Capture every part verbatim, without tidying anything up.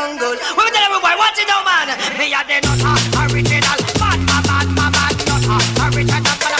jungle. We tell every boy, watch it now, man. Me a the nutter, original, bad, bad, bad, bad, bad nutter, original.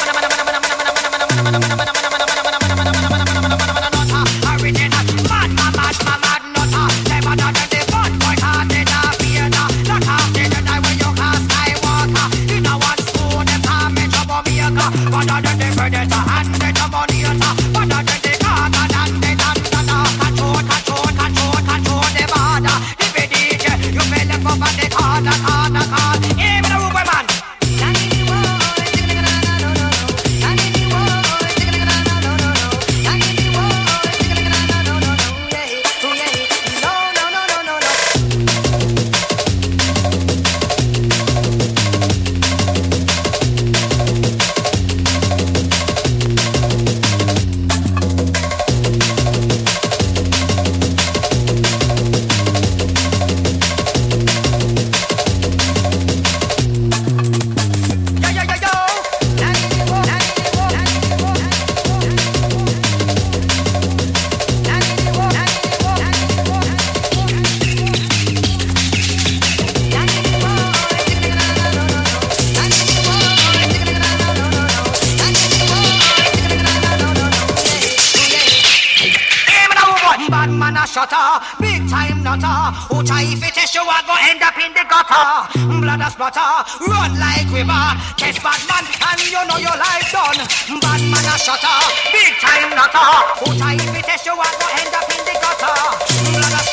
Big time nutter, who try if it test you, I go end up in the gutter. Blood a splatter, run like river. Catch bad man, and you know your life done. Bad man a shutter, big time nutter, who try if it test you, I go end up in the gutter. Blood a